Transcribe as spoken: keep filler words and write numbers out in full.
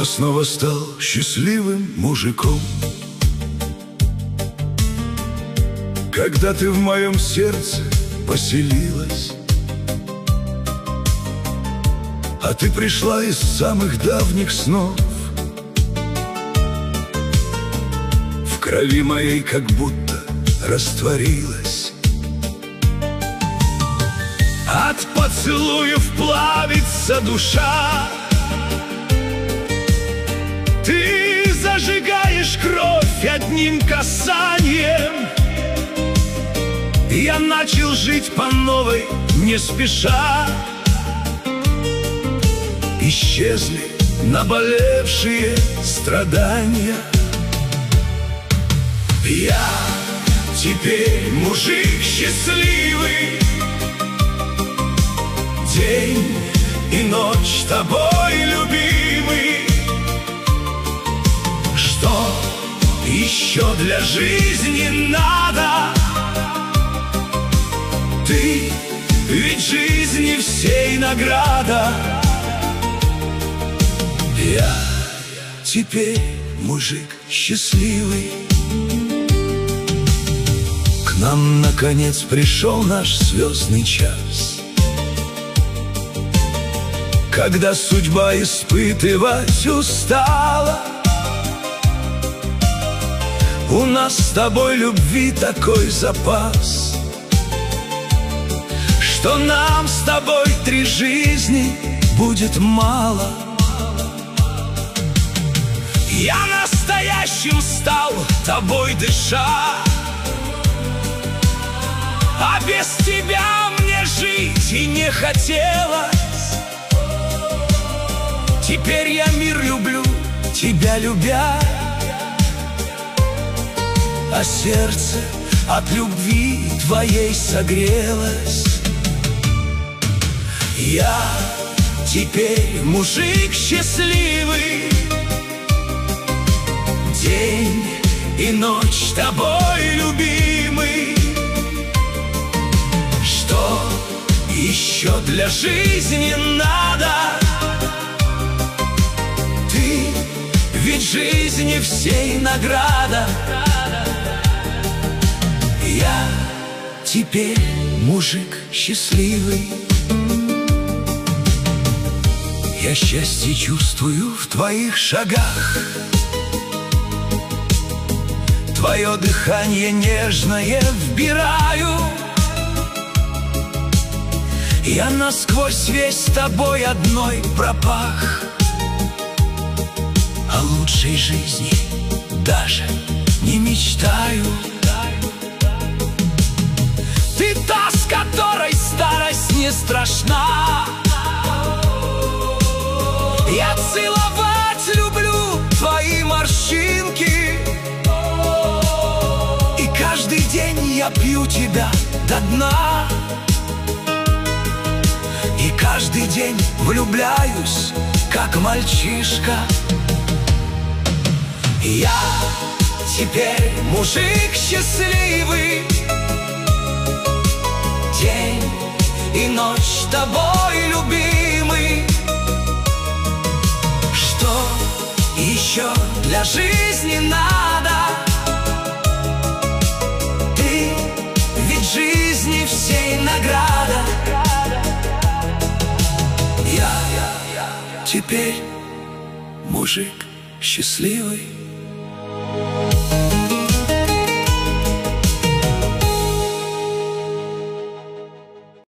Я снова стал счастливым мужиком, когда ты в моем сердце поселилась. А ты пришла из самых давних снов, в крови моей как будто растворилась. От поцелуев плавится душа, ты зажигаешь кровь одним касанием. Я начал жить по новой, не спеша. Исчезли наболевшие страдания. Я теперь мужик счастливый, день и ночь с тобой, любимый. Что еще для жизни надо? Ты ведь жизни всей награда. Я теперь мужик счастливый. К нам наконец пришел наш звездный час, когда судьба испытывать устала. У нас с тобой любви такой запас, что нам с тобой три жизни будет мало. Я настоящим стал, тобой дыша, а без тебя мне жить и не хотелось. Теперь я мир люблю, тебя любя, а сердце от любви твоей согрелось. Я теперь мужик счастливый, день и ночь с тобой, любимый. Что еще для жизни надо? Ты ведь жизни всей награда. Я теперь мужик счастливый. Я счастье чувствую в твоих шагах, твое дыхание нежное вбираю. Я насквозь весь тобой одной пропах. О лучшей жизни даже не мечтаю. Ты та, с которой старость не страшна. Я целовать люблю твои морщинки, и каждый день я пью тебя до дна. И каждый день влюбляюсь, как мальчишка. Я теперь мужик счастливый, день и ночь с тобой, любимый. Что еще для жизни надо? Ты ведь жизни всей награда. Я теперь мужик счастливый.